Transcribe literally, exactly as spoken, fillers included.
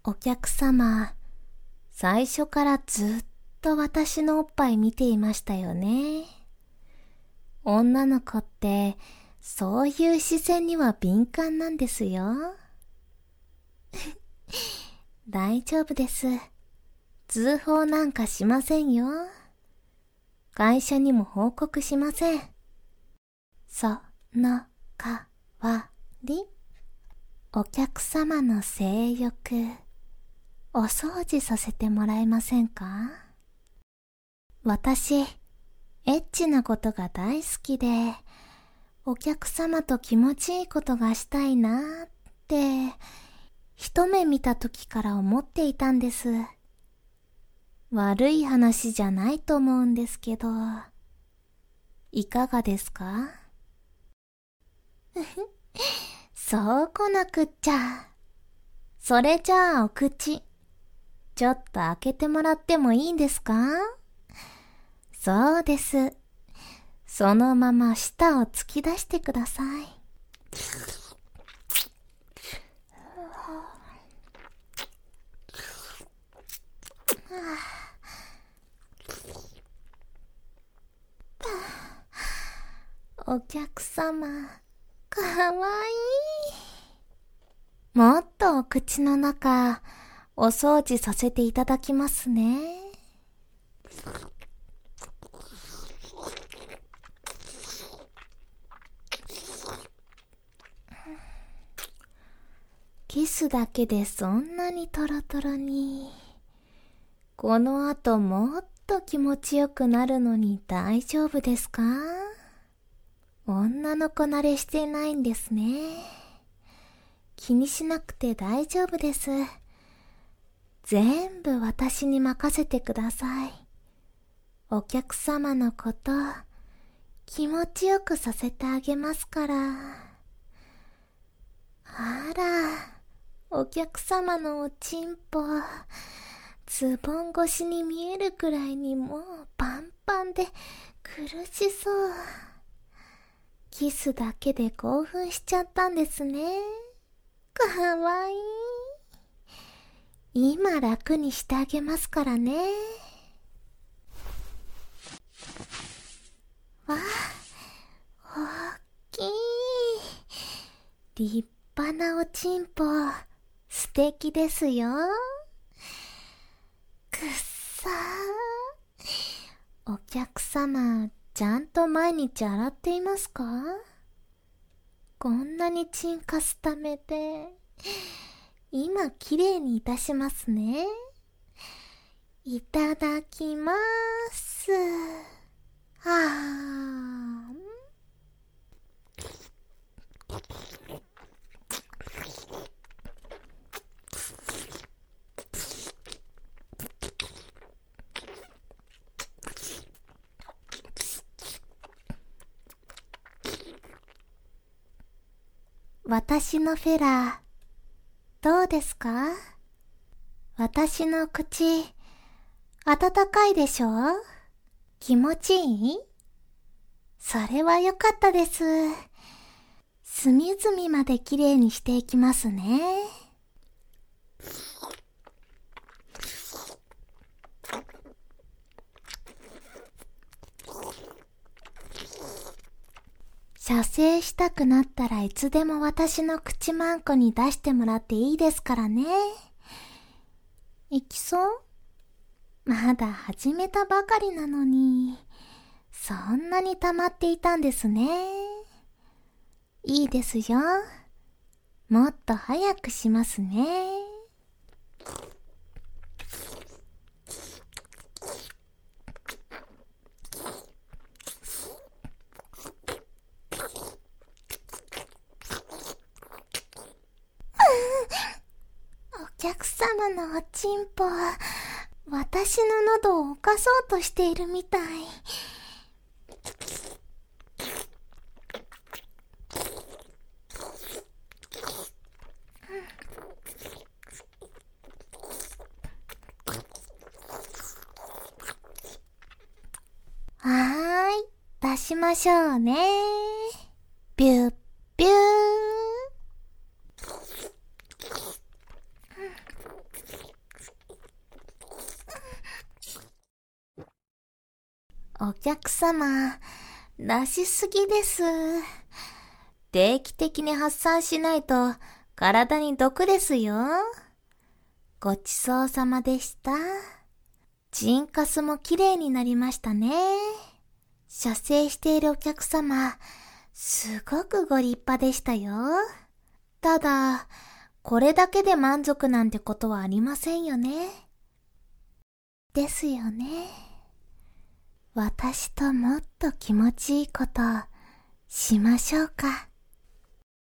お客様、最初からずっと私のおっぱい見ていましたよね。女の子ってそういう視線には敏感なんですよ。大丈夫です。通報なんかしませんよ。会社にも報告しません。その代わり、お客様の性欲、お掃除させてもらえませんか？私、エッチなことが大好きで、お客様と気持ちいいことがしたいなーって、一目見た時から思っていたんです。悪い話じゃないと思うんですけど、いかがですか？そうこなくっちゃ。それじゃあお口、ちょっと開けてもらってもいいんですか？そうです。そのまま舌を突き出してください。お客様、かわいい。もっとお口の中、お掃除させていただきますね。キスだけでそんなにトロトロに。この後もっと気持ちよくなるのに大丈夫ですか？女の子慣れしてないんですね。気にしなくて大丈夫です。全部私に任せてください。お客様のこと、気持ちよくさせてあげますから。あら、お客様のおちんぽ、ズボン越しに見えるくらいにもうパンパンで苦しそう。キスだけで興奮しちゃったんですね。かわいい。今楽にしてあげますからね。わあ、大きい。立派なおちんぽ、素敵ですよ。くっさー。お客様、ちゃんと毎日洗っていますか？こんなにチンカスためて、今きれいにいたしますね。いただきまーす。はーん。私のフェラー、どうですか？私の口、温かいでしょ？気持ちいい？それはよかったです。隅々まできれいにしていきますね。射精したくなったらいつでも私の口マンコに出してもらっていいですからね。いきそう？まだ始めたばかりなのに、そんなに溜まっていたんですね。いいですよ。もっと早くしますね。お客様のおちんぽ、私の喉を犯そうとしているみたい。はーい、出しましょうね。ビュッビュー。 お客様、出しすぎです。定期的に発散しないと体に毒ですよ。ごちそうさまでした。ジンカスも綺麗になりましたね。射精しているお客様、すごくご立派でしたよ。ただ、これだけで満足なんてことはありませんよね。ですよね。私ともっと気持ちいいことしましょうか。